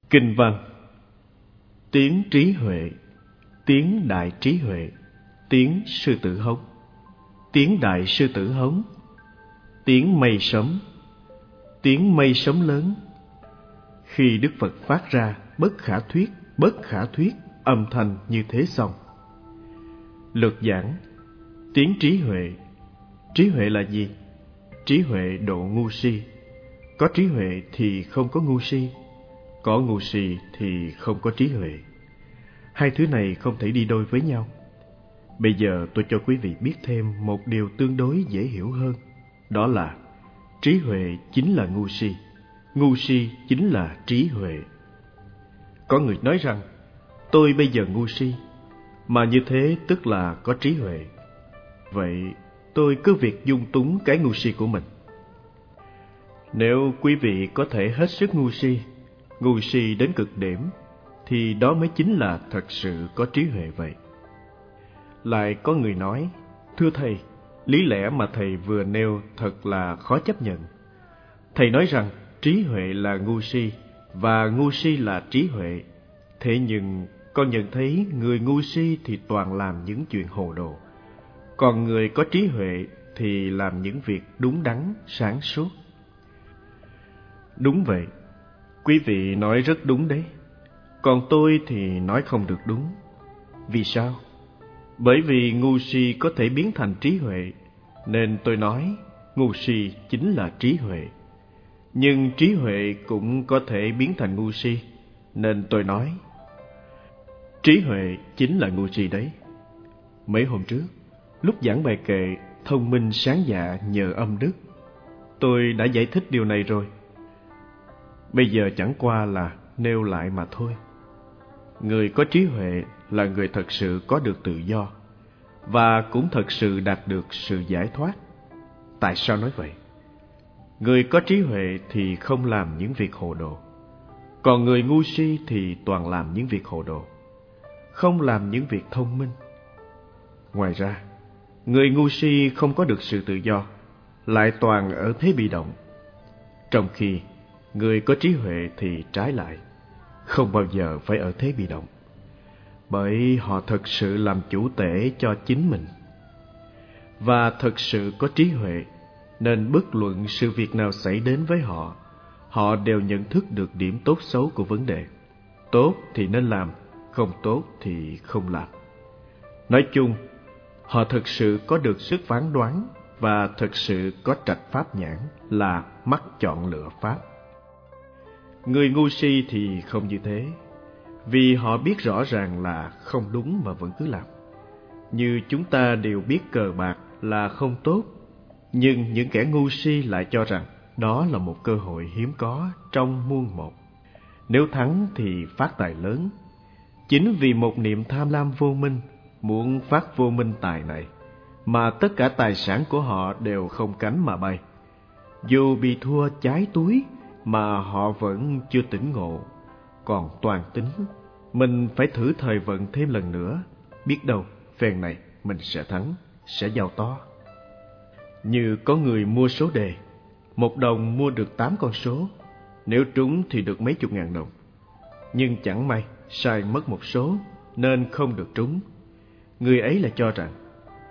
Kinh văn: tiếng trí huệ, tiếng đại trí huệ, tiếng sư tử hống, tiếng đại sư tử hống, tiếng mây sấm lớn. Khi Đức Phật phát ra bất khả thuyết âm thanh như thế xong. Lược giảng: tiếng trí huệ là gì? Trí huệ độ ngu si. Có trí huệ thì không có ngu si, có ngu si thì không có trí huệ. Hai thứ này không thể đi đôi với nhau. Bây giờ tôi cho quý vị biết thêm một điều tương đối dễ hiểu hơn. Đó là trí huệ chính là ngu si chính là trí huệ. Có người nói rằng tôi bây giờ ngu si, mà như thế tức là có trí huệ. Vậy tôi cứ việc dung túng cái ngu si của mình. Nếu quý vị có thể hết sức ngu si đến cực điểm, thì đó mới chính là thật sự có trí huệ vậy. Lại có người nói: thưa thầy, lý lẽ mà thầy vừa nêu thật là khó chấp nhận. Thầy nói rằng trí huệ là ngu si và ngu si là trí huệ. Thế nhưng con nhận thấy người ngu si thì toàn làm những chuyện hồ đồ, còn người có trí huệ thì làm những việc đúng đắn, sáng suốt. Đúng vậy, quý vị nói rất đúng đấy. Còn tôi thì nói không được đúng. Vì sao? Bởi vì ngu si có thể biến thành trí huệ, nên tôi nói ngu si chính là trí huệ. Nhưng trí huệ cũng có thể biến thành ngu si, nên tôi nói trí huệ chính là ngu si đấy. Mấy hôm trước, lúc giảng bài kệ thông minh sáng dạ nhờ âm đức, tôi đã giải thích điều này rồi. Bây giờ chẳng qua là nêu lại mà thôi. Người có trí huệ là người thật sự có được tự do, và cũng thật sự đạt được sự giải thoát. Tại sao nói vậy? Người có trí huệ thì không làm những việc hồ đồ, còn người ngu si thì toàn làm những việc hồ đồ, không làm những việc thông minh. Ngoài ra, người ngu si không có được sự tự do, lại toàn ở thế bị động. Trong khi người có trí huệ thì trái lại, không bao giờ phải ở thế bị động, bởi họ thật sự làm chủ tể cho chính mình. Và thật sự có trí huệ, nên bất luận sự việc nào xảy đến với họ, họ đều nhận thức được điểm tốt xấu của vấn đề. Tốt thì nên làm, không tốt thì không làm. Nói chung, họ thật sự có được sức phán đoán và thật sự có trạch pháp nhãn, là mắt chọn lựa pháp. Người ngu si thì không như thế, vì họ biết rõ ràng là không đúng mà vẫn cứ làm. Như chúng ta đều biết cờ bạc là không tốt, nhưng những kẻ ngu si lại cho rằng đó là một cơ hội hiếm có trong muôn một. Nếu thắng thì phát tài lớn. Chính vì một niệm tham lam vô minh, muốn phát vô minh tài này, mà tất cả tài sản của họ đều không cánh mà bay. Dù bị thua cháy túi mà họ vẫn chưa tỉnh ngộ, còn toàn tính mình phải thử thời vận thêm lần nữa, biết đâu phen này mình sẽ thắng, sẽ giàu to. Như có người mua số đề, 1 đồng mua được 8 con số, nếu trúng thì được mấy chục ngàn đồng. Nhưng chẳng may sai mất một số nên không được trúng. Người ấy lại cho rằng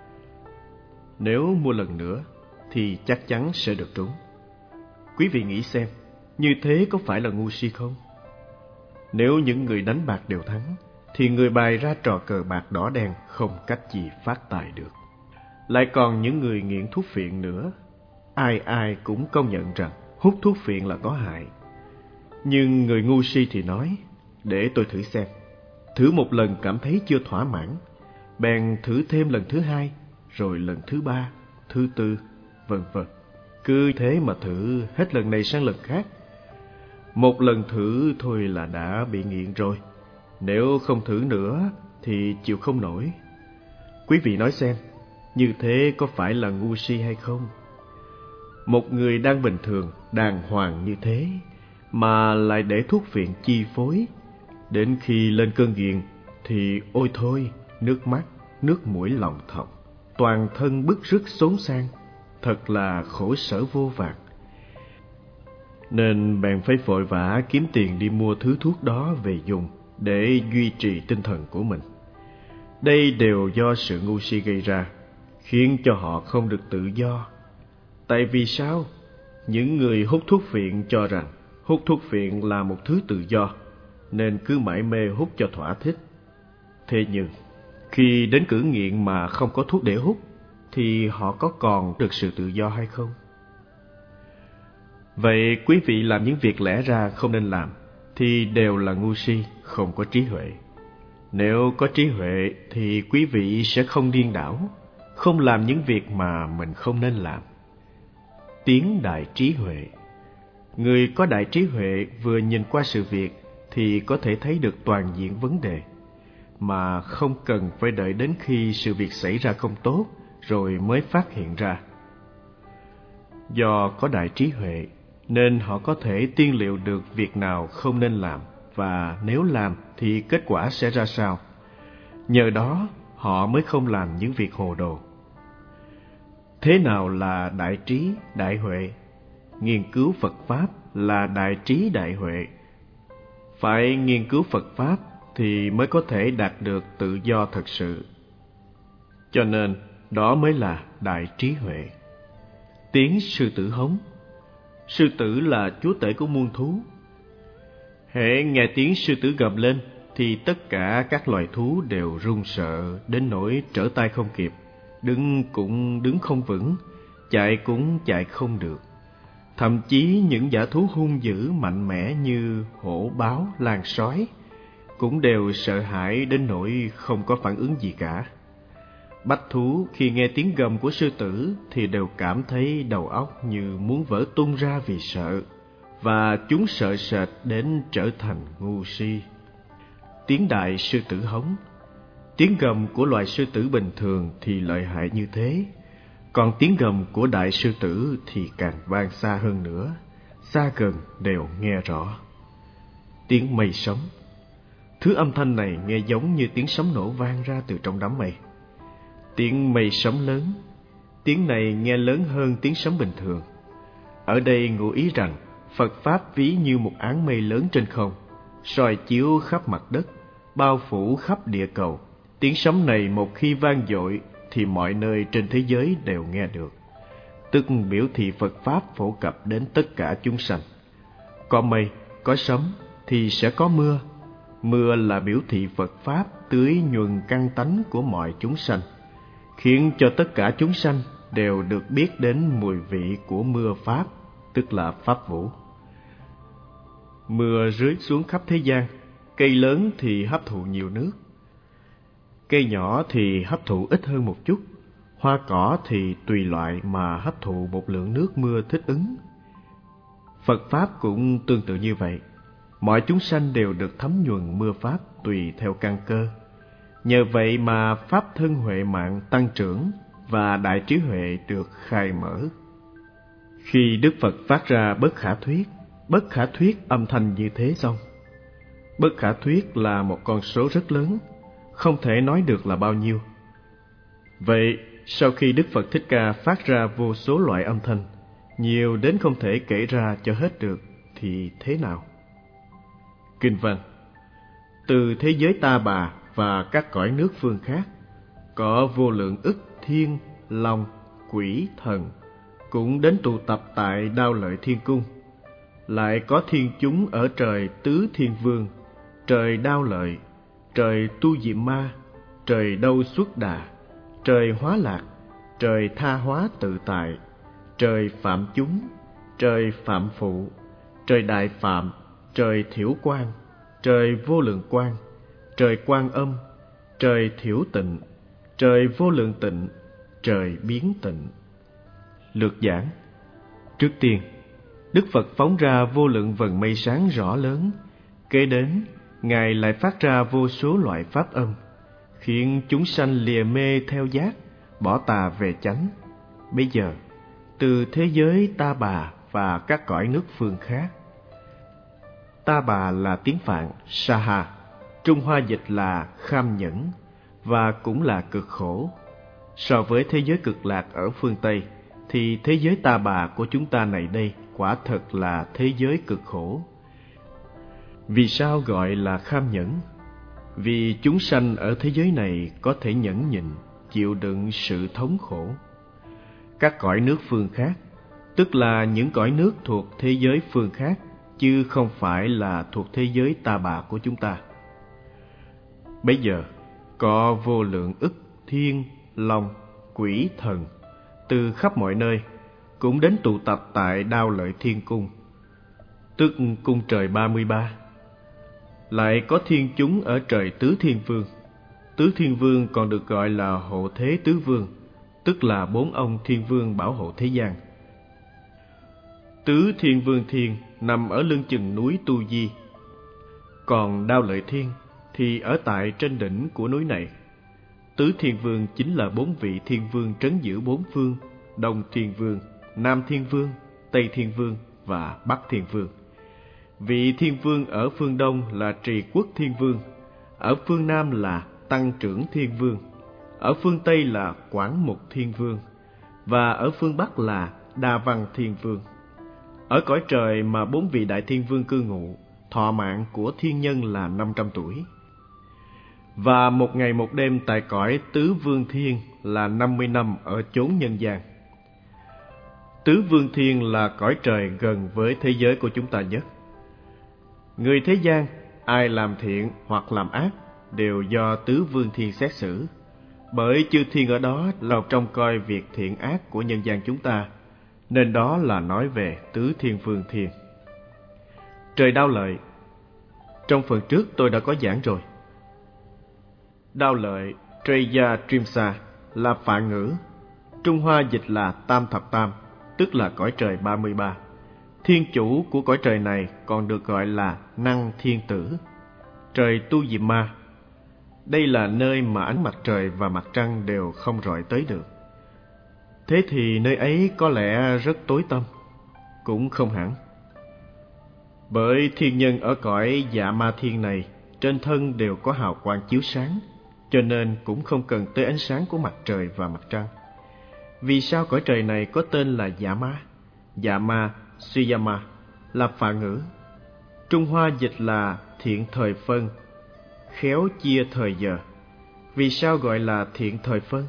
nếu mua lần nữa thì chắc chắn sẽ được trúng. Quý vị nghĩ xem, như thế có phải là ngu si không? Nếu những người đánh bạc đều thắng, thì người bày ra trò cờ bạc đỏ đen không cách gì phát tài được. Lại còn những người nghiện thuốc phiện nữa, ai cũng công nhận rằng hút thuốc phiện là có hại. Nhưng người ngu si thì nói, để tôi thử xem. Thử một lần cảm thấy chưa thỏa mãn, bèn thử thêm lần thứ 2, rồi lần thứ 3, thứ 4, vân vân. Cứ thế mà thử hết lần này sang lần khác. Một lần thử thôi là đã bị nghiện rồi. Nếu không thử nữa thì chịu không nổi. Quý vị nói xem, như thế có phải là ngu si hay không? Một người đang bình thường, đàng hoàng như thế, mà lại để thuốc phiện chi phối. Đến khi lên cơn nghiện thì ôi thôi, nước mắt, nước mũi lòng thòng, toàn thân bứt rứt xốn xang, thật là khổ sở vô vàn. nên bèn phải vội vã kiếm tiền đi mua thứ thuốc đó về dùng để duy trì tinh thần của mình. Đây đều do sự ngu si gây ra, khiến cho họ không được tự do. Tại vì sao? Những người hút thuốc phiện cho rằng hút thuốc phiện là một thứ tự do, nên cứ mải mê hút cho thỏa thích. Thế nhưng, khi đến cử nghiện mà không có thuốc để hút, thì họ có còn được sự tự do hay không? Vậy quý vị làm những việc lẽ ra không nên làm, thì đều là ngu si, không có trí huệ. Nếu có trí huệ thì quý vị sẽ không điên đảo, không làm những việc mà mình không nên làm. Tiếng đại trí huệ. Người có đại trí huệ vừa nhìn qua sự việc thì có thể thấy được toàn diện vấn đề, mà không cần phải đợi đến khi sự việc xảy ra không tốt rồi mới phát hiện ra. Do có đại trí huệ nên họ có thể tiên liệu được việc nào không nên làm, và nếu làm thì kết quả sẽ ra sao. Nhờ đó họ mới không làm những việc hồ đồ. Thế nào là đại trí, đại huệ? Nghiên cứu Phật Pháp là đại trí, đại huệ. Phải nghiên cứu Phật Pháp thì mới có thể đạt được tự do thật sự. Cho nên đó mới là đại trí huệ. Tiếng sư tử hống. Sư tử là chúa tể của muôn thú. Hễ nghe tiếng sư tử gầm lên thì tất cả các loài thú đều run sợ đến nỗi trở tay không kịp, đứng cũng đứng không vững, chạy cũng chạy không được. Thậm chí những dã thú hung dữ mạnh mẽ như hổ, báo, lang sói cũng đều sợ hãi đến nỗi không có phản ứng gì cả. Bách thú khi nghe tiếng gầm của sư tử thì đều cảm thấy đầu óc như muốn vỡ tung ra vì sợ, và chúng sợ sệt đến trở thành ngu si. Tiếng đại sư tử hống. Tiếng gầm của loài sư tử bình thường thì lợi hại như thế, còn tiếng gầm của đại sư tử thì càng vang xa hơn nữa, xa gần đều nghe rõ. Tiếng mây sấm. Thứ âm thanh này nghe giống như tiếng sấm nổ vang ra từ trong đám mây. Tiếng mây sấm lớn. Tiếng này nghe lớn hơn tiếng sấm bình thường. Ở đây ngụ ý rằng Phật Pháp ví như một áng mây lớn trên không, soi chiếu khắp mặt đất, bao phủ khắp địa cầu. Tiếng sấm này một khi vang dội thì mọi nơi trên thế giới đều nghe được, tức biểu thị Phật Pháp phổ cập đến tất cả chúng sanh. Có mây, có sấm thì sẽ có mưa. Mưa là biểu thị Phật Pháp tưới nhuần căn tánh của mọi chúng sanh, khiến cho tất cả chúng sanh đều được biết đến mùi vị của mưa Pháp, tức là Pháp Vũ. Mưa rơi xuống khắp thế gian. Cây lớn thì hấp thụ nhiều nước, cây nhỏ thì hấp thụ ít hơn một chút. Hoa cỏ thì tùy loại mà hấp thụ một lượng nước mưa thích ứng. Phật Pháp cũng tương tự như vậy. Mọi chúng sanh đều được thấm nhuần mưa Pháp tùy theo căn cơ. Nhờ vậy mà Pháp thân huệ mạng tăng trưởng và đại trí huệ được khai mở. Khi Đức Phật phát ra bất khả thuyết âm thanh như thế xong. Bất khả thuyết là một con số rất lớn, không thể nói được là bao nhiêu. Vậy, sau khi Đức Phật Thích Ca phát ra vô số loại âm thanh, nhiều đến không thể kể ra cho hết được, thì thế nào? Kinh văn. Từ thế giới Ta Bà và các cõi nước phương khác, có vô lượng ức thiên, long, quỷ, thần cũng đến tụ tập tại Đao Lợi Thiên Cung. Lại có thiên chúng ở trời Tứ Thiên Vương, trời Đao Lợi, trời Tu Diệm Ma, trời Đâu Xuất Đà, trời Hóa Lạc, trời Tha Hóa Tự Tại, trời Phạm Chúng, trời Phạm Phụ, trời Đại Phạm, trời Thiểu Quang, trời Vô Lượng Quang, trời Quan Âm, trời Thiểu Tịnh, trời Vô Lượng Tịnh, trời Biến Tịnh. Lược giảng. Trước tiên, Đức Phật phóng ra vô lượng vầng mây sáng rõ lớn. Kế đến, Ngài lại phát ra vô số loại pháp âm, khiến chúng sanh lìa mê theo giác, bỏ tà về chánh. Bây giờ, từ thế giới Ta Bà và các cõi nước phương khác. Ta Bà là tiếng Phạn, Saha, Trung Hoa dịch là kham nhẫn, và cũng là cực khổ. So với thế giới cực lạc ở phương Tây, thì thế giới Ta Bà của chúng ta này đây quả thật là thế giới cực khổ. Vì sao gọi là kham nhẫn? Vì chúng sanh ở thế giới này có thể nhẫn nhịn, chịu đựng sự thống khổ. Các cõi nước phương khác, tức là những cõi nước thuộc thế giới phương khác, chứ không phải là thuộc thế giới ta bà của chúng ta. Bây giờ, có vô lượng ức thiên, long, quỷ, thần, từ khắp mọi nơi, cũng đến tụ tập tại Đao Lợi Thiên Cung, tức cung trời 33. Lại có thiên chúng ở trời Tứ Thiên Vương. Tứ Thiên Vương còn được gọi là Hộ Thế Tứ Vương, tức là 4 ông thiên vương bảo hộ thế gian. Tứ Thiên Vương Thiên nằm ở lưng chừng núi Tu Di, còn Đao Lợi Thiên thì ở tại trên đỉnh của núi này. Tứ Thiên Vương chính là 4 vị thiên vương trấn giữ 4 phương: Đông Thiên Vương, Nam Thiên Vương, Tây Thiên Vương và Bắc Thiên Vương. Vị thiên vương ở phương Đông là Trì Quốc Thiên Vương, ở phương Nam là Tăng Trưởng Thiên Vương, ở phương Tây là Quảng Mục Thiên Vương, và ở phương Bắc là Đa Văn Thiên Vương. Ở cõi trời mà 4 vị đại thiên vương cư ngụ, thọ mạng của thiên nhân là 500 tuổi. Và một ngày một đêm tại cõi Tứ Vương Thiên là 50 năm ở chốn nhân gian. Tứ Vương Thiên là cõi trời gần với thế giới của chúng ta nhất. Người thế gian, ai làm thiện hoặc làm ác đều do Tứ Vương Thiên xét xử, bởi chư thiên ở đó là trông coi việc thiện ác của nhân gian chúng ta, nên đó là nói về Tứ Thiên Vương Thiên. Trời Đao Lợi, trong phần trước tôi đã có giảng rồi. Đao Lợi, Treya Trimsa là Phạn ngữ, Trung Hoa dịch là Tam Thập Tam, tức là cõi trời 33. Thiên chủ của cõi trời này còn được gọi là Năng Thiên Tử, trời Tu Diệm Ma. Đây là nơi mà ánh mặt trời và mặt trăng đều không rọi tới được. Thế thì nơi ấy có lẽ rất tối tăm? Cũng không hẳn. Bởi thiên nhân ở cõi Dạ Ma Thiên này trên thân đều có hào quang chiếu sáng, cho nên cũng không cần tới ánh sáng của mặt trời và mặt trăng. Vì sao cõi trời này có tên là Dạ Ma? Dạ Ma, Suyama là Phạn ngữ, Trung Hoa dịch là thiện thời phân, khéo chia thời giờ. Vì sao gọi là thiện thời phân?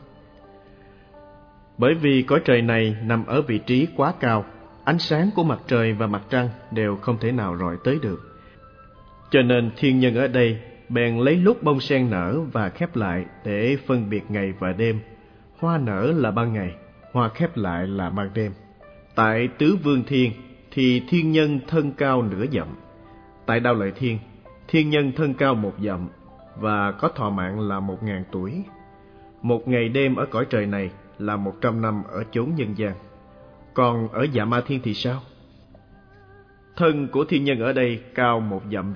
Bởi vì cõi trời này nằm ở vị trí quá cao, ánh sáng của mặt trời và mặt trăng đều không thể nào rọi tới được. Cho nên thiên nhân ở đây bèn lấy lúc bông sen nở và khép lại để phân biệt ngày và đêm. Hoa nở là ban ngày, hoa khép lại là ban đêm. Tại Tứ Vương Thiên thì thiên nhân thân cao nửa dặm. Tại Đao Lợi Thiên, thiên nhân thân cao 1 dặm và có thọ mạng là 1000 tuổi. Một ngày đêm ở cõi trời này là 100 năm ở chốn nhân gian. Còn ở Dạ Ma Thiên thì sao? Thân của thiên nhân ở đây cao 1,5 dặm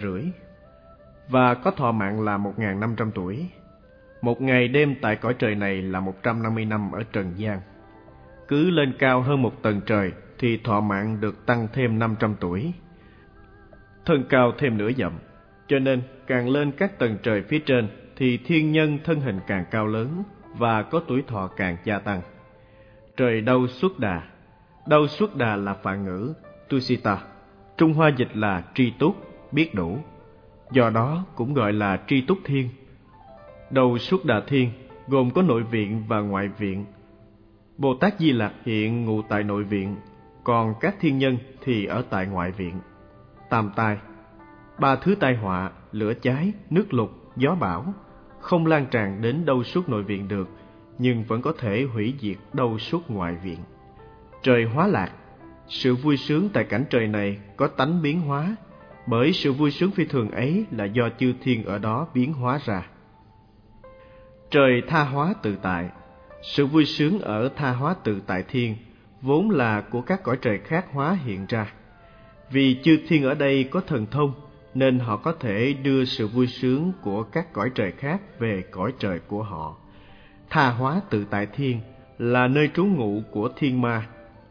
và có thọ mạng là 1500 tuổi. Một ngày đêm tại cõi trời này là 150 năm ở trần gian. Cứ lên cao hơn 1 tầng trời thì thọ mạng được tăng thêm 500 tuổi. Thân cao thêm nửa dặm, cho nên càng lên các tầng trời phía trên thì thiên nhân thân hình càng cao lớn và có tuổi thọ càng gia tăng. Trời Đâu Xuất Đà. Đâu Xuất Đà là Phạn ngữ, Tusita, Trung Hoa dịch là tri túc, biết đủ. Do đó cũng gọi là tri túc thiên. Đâu Xuất Đà Thiên gồm có nội viện và ngoại viện. Bồ Tát Di Lặc hiện ngụ tại nội viện, còn các thiên nhân thì ở tại ngoại viện. Tam tai, 3 thứ tai họa, lửa cháy, nước lụt, gió bão, không lan tràn đến Đâu Xuất nội viện được, nhưng vẫn có thể hủy diệt Đâu Xuất ngoại viện. Trời Hóa Lạc, sự vui sướng tại cảnh trời này có tánh biến hóa, bởi sự vui sướng phi thường ấy là do chư thiên ở đó biến hóa ra. Trời Tha Hóa Tự Tại, sự vui sướng ở Tha Hóa Tự Tại Thiên vốn là của các cõi trời khác hóa hiện ra. Vì chư thiên ở đây có thần thông, nên họ có thể đưa sự vui sướng của các cõi trời khác về cõi trời của họ. Tha Hóa Tự Tại Thiên là nơi trú ngụ của thiên ma,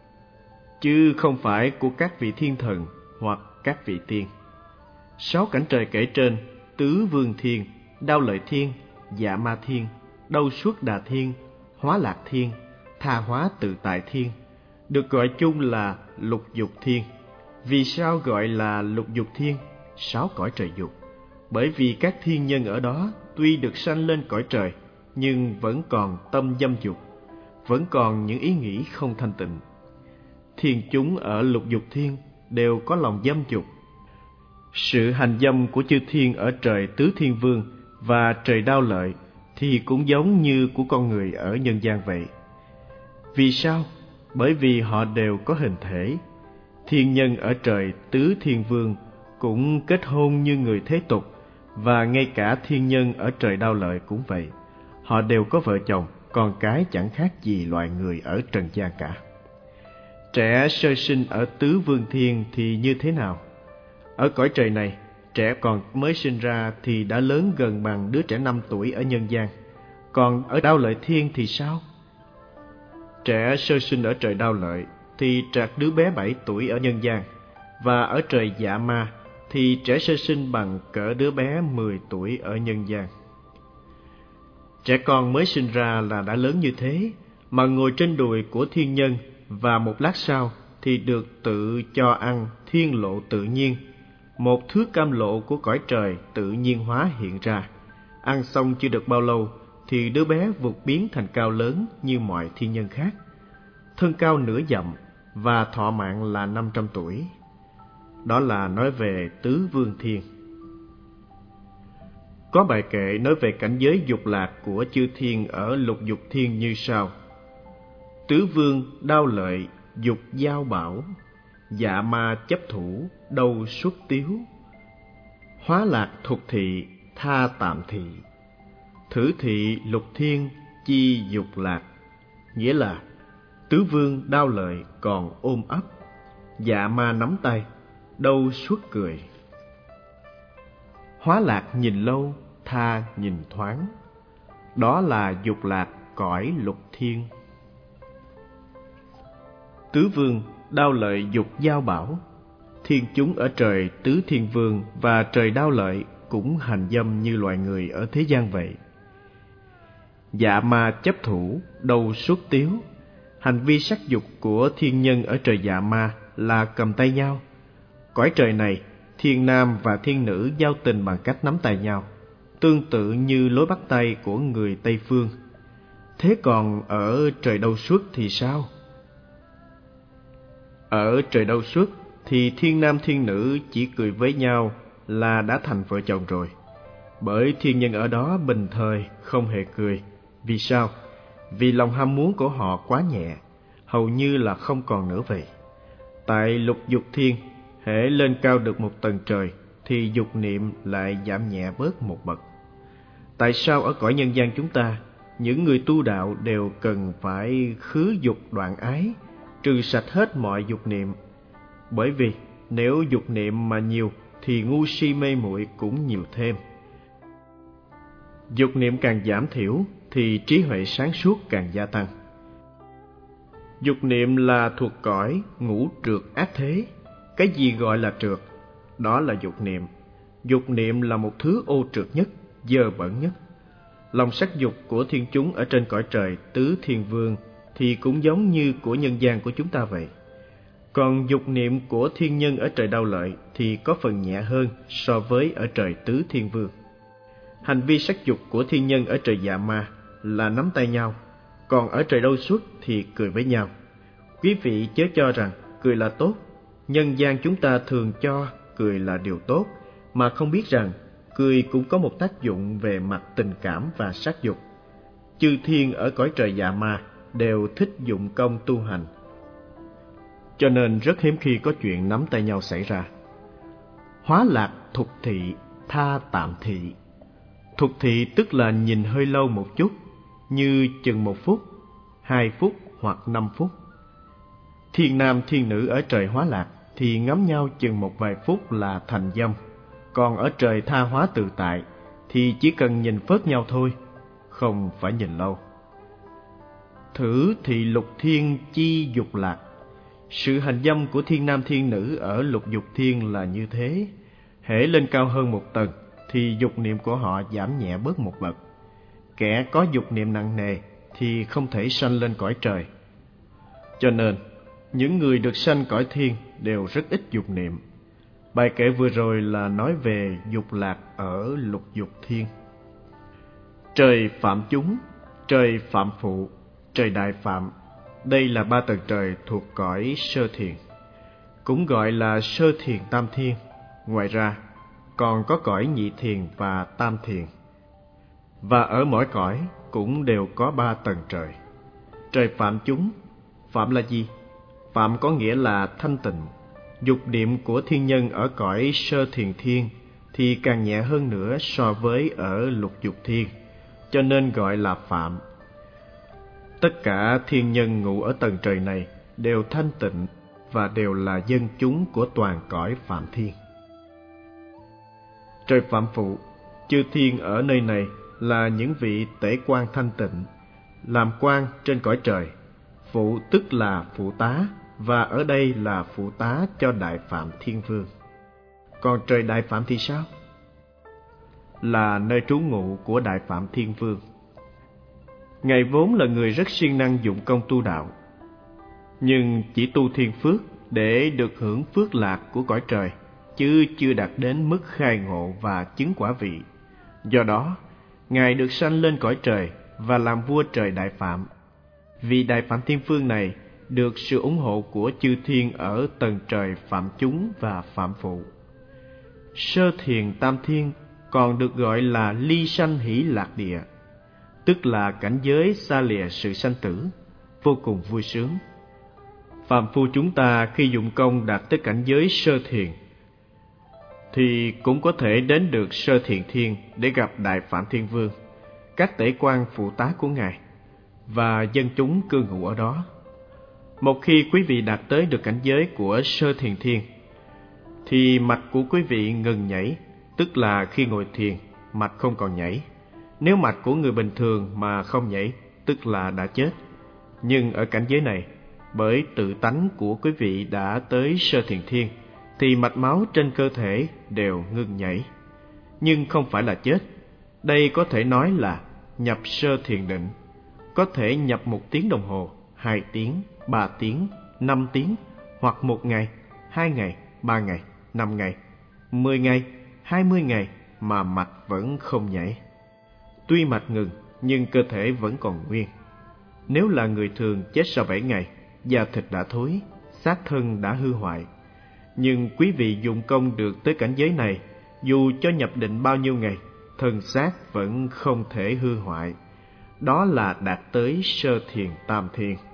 chứ không phải của các vị thiên thần hoặc các vị tiên. 6 cảnh trời kể trên, Tứ Vương Thiên, Đao Lợi Thiên, Dạ Ma Thiên, Đâu Xuất Đà Thiên, Hóa Lạc Thiên, Tha Hóa Tự Tại Thiên, được gọi chung là lục dục thiên. Vì sao gọi là lục dục thiên, 6 cõi trời dục? Bởi vì các thiên nhân ở đó tuy được sanh lên cõi trời, nhưng vẫn còn tâm dâm dục, vẫn còn những ý nghĩ không thanh tịnh. Thiên chúng ở lục dục thiên đều có lòng dâm dục. Sự hành dâm của chư thiên ở trời Tứ Thiên Vương và trời Đao Lợi thì cũng giống như của con người ở nhân gian vậy. Vì sao? Bởi vì họ đều có hình thể. Thiên nhân ở trời Tứ Thiên Vương cũng kết hôn như người thế tục, và ngay cả thiên nhân ở trời Đao Lợi cũng vậy. Họ đều có vợ chồng, con cái chẳng khác gì loài người ở trần gian cả. Trẻ sơ sinh ở Tứ Vương Thiên thì như thế nào? Ở cõi trời này, trẻ còn mới sinh ra thì đã lớn gần bằng đứa trẻ 5 tuổi ở nhân gian. Còn ở Đao Lợi Thiên thì sao? Trẻ sơ sinh ở trời Đao Lợi thì trạc đứa bé 7 tuổi ở nhân gian, và ở trời Dạ Ma thì trẻ sơ sinh bằng cỡ đứa bé 10 tuổi ở nhân gian. Trẻ con mới sinh ra là đã lớn như thế, mà ngồi trên đùi của thiên nhân, và một lát sau thì được tự cho ăn thiên lộ tự nhiên, một thứ cam lộ của cõi trời tự nhiên hóa hiện ra. Ăn xong chưa được bao lâu thì đứa bé vụt biến thành cao lớn như mọi thiên nhân khác, thân cao nửa dặm và thọ mạng là 500 tuổi. Đó là nói về Tứ Vương Thiên. Có bài kệ nói về cảnh giới dục lạc của chư thiên ở lục dục thiên như sau: Tứ Vương Đao Lợi dục giao bảo, Dạ Ma chấp thủ đâu xuất tiếu, Hóa lạc thuộc thị tha tạm thị, Thử thị lục thiên chi dục lạc. Nghĩa là Tứ Vương Đao Lợi còn ôm ấp, Dạ Ma nắm tay đâu suốt cười, Hóa lạc nhìn lâu tha nhìn thoáng, đó là dục lạc cõi lục thiên. Tứ Vương Đao Lợi dục giao bảo, thiên chúng ở trời Tứ Thiên Vương và trời Đao Lợi cũng hành dâm như loài người ở thế gian vậy. Dạ Ma chấp thủ đâu xuất tiếu, hành vi sắc dục của thiên nhân ở trời Dạ Ma là cầm tay nhau. Cõi trời này, thiên nam và thiên nữ giao tình bằng cách nắm tay nhau, tương tự như lối bắt tay của người Tây Phương. Thế còn ở trời Đâu Xuất thì sao? Ở trời Đâu Xuất thì thiên nam thiên nữ chỉ cười với nhau là đã thành vợ chồng rồi. Bởi thiên nhân ở đó bình thời không hề cười. Vì sao? Vì lòng ham muốn của họ quá nhẹ, hầu như là không còn nữa vậy. Tại lục dục thiên, hễ lên cao được một tầng trời thì dục niệm lại giảm nhẹ bớt một bậc. Tại sao ở cõi nhân gian chúng ta, những người tu đạo đều cần phải khứ dục đoạn ái, trừ sạch hết mọi dục niệm? Bởi vì nếu dục niệm mà nhiều thì ngu si mê muội cũng nhiều thêm. Dục niệm càng giảm thiểu thì trí huệ sáng suốt càng gia tăng. Dục niệm là thuộc cõi ngũ trượt ác thế. Cái gì gọi là trượt? Đó là dục niệm. Dục niệm là một thứ ô trượt nhất, dơ bẩn nhất. Lòng sắc dục của thiên chúng ở trên cõi trời Tứ Thiên Vương thì cũng giống như của nhân gian của chúng ta vậy. Còn dục niệm của thiên nhân ở trời Đao Lợi thì có phần nhẹ hơn so với ở trời Tứ Thiên Vương. Hành vi sắc dục của thiên nhân ở trời Dạ Ma là nắm tay nhau, còn ở trời Đâu Xuất thì cười với nhau. Quý vị chớ cho rằng cười là tốt. Nhân gian chúng ta thường cho cười là điều tốt, mà không biết rằng cười cũng có một tác dụng về mặt tình cảm và sắc dục. Chư thiên ở cõi trời Dạ Ma đều thích dụng công tu hành, cho nên rất hiếm khi có chuyện nắm tay nhau xảy ra. Hóa lạc thục thị tha tạm thị. Thục thị tức là nhìn hơi lâu một chút, như chừng 1 phút, 2 phút hoặc 5 phút. Thiên nam thiên nữ ở trời Hóa Lạc thì ngắm nhau chừng một vài phút là thành dâm. Còn ở trời Tha Hóa Tự Tại thì chỉ cần nhìn phớt nhau thôi, không phải nhìn lâu. Thử thị lục thiên chi dục lạc. Sự hành dâm của thiên nam thiên nữ ở lục dục thiên là như thế. Hễ lên cao hơn một tầng thì dục niệm của họ giảm nhẹ bớt một bậc. Kẻ có dục niệm nặng nề thì không thể sanh lên cõi trời. Cho nên những người được sanh cõi thiên đều rất ít dục niệm. Bài kệ vừa rồi là nói về dục lạc ở lục dục thiên. Trời phạm chúng, trời phạm phụ, trời đại phạm. Đây là ba tầng trời thuộc cõi sơ thiền, cũng gọi là sơ thiền tam thiên. Ngoài ra, còn có cõi nhị thiền và tam thiền. Và ở mỗi cõi cũng đều có ba tầng trời. Trời phạm chúng, phạm là gì? Phạm có nghĩa là thanh tịnh. Dục niệm của thiên nhân ở cõi sơ thiền thiên thì càng nhẹ hơn nữa so với ở lục dục thiên, cho nên gọi là phạm. Tất cả thiên nhân ngụ ở tầng trời này đều thanh tịnh và đều là dân chúng của toàn cõi phạm thiên. Trời phạm phụ, chư thiên ở nơi này là những vị tể quan thanh tịnh, làm quan trên cõi trời. Phụ tức là phụ tá, và ở đây là phụ tá cho Đại Phạm Thiên Vương. Còn trời Đại Phạm thì sao? Là nơi trú ngụ của Đại Phạm Thiên Vương. Ngài vốn là người rất siêng năng dụng công tu đạo, nhưng chỉ tu thiên phước để được hưởng phước lạc của cõi trời, chứ chưa đạt đến mức khai ngộ và chứng quả vị. Do đó, Ngài được sanh lên cõi trời và làm vua trời Đại Phạm. Vì Đại Phạm Thiên Vương này được sự ủng hộ của chư thiên ở tầng trời phạm chúng và phạm phụ. Sơ thiền tam thiên còn được gọi là ly sanh hỷ lạc địa, tức là cảnh giới xa lìa sự sanh tử, vô cùng vui sướng. Phàm phu chúng ta khi dụng công đạt tới cảnh giới sơ thiền thì cũng có thể đến được sơ thiền thiên để gặp Đại Phạm Thiên Vương, các tể quan phụ tá của Ngài và dân chúng cư ngụ ở đó. Một khi quý vị đạt tới được cảnh giới của sơ thiền thiên thì mạch của quý vị ngừng nhảy, tức là khi ngồi thiền mạch không còn nhảy. Nếu mạch của người bình thường mà không nhảy, tức là đã chết. Nhưng ở cảnh giới này, bởi tự tánh của quý vị đã tới sơ thiền thiên thì mạch máu trên cơ thể đều ngừng nhảy, nhưng không phải là chết. Đây có thể nói là nhập sơ thiền định, có thể nhập 1 tiếng đồng hồ, 2 tiếng, 3 tiếng, 5 tiếng, hoặc 1 ngày, 2 ngày, 3 ngày, 5 ngày, 10 ngày, 20 ngày mà mạch vẫn không nhảy. Tuy mạch ngừng nhưng cơ thể vẫn còn nguyên. Nếu là người thường chết sau 7 ngày, da thịt đã thối, xác thân đã hư hoại. Nhưng quý vị dụng công được tới cảnh giới này, dù cho nhập định bao nhiêu ngày, thân xác vẫn không thể hư hoại. Đó là đạt tới sơ thiền tam thiên.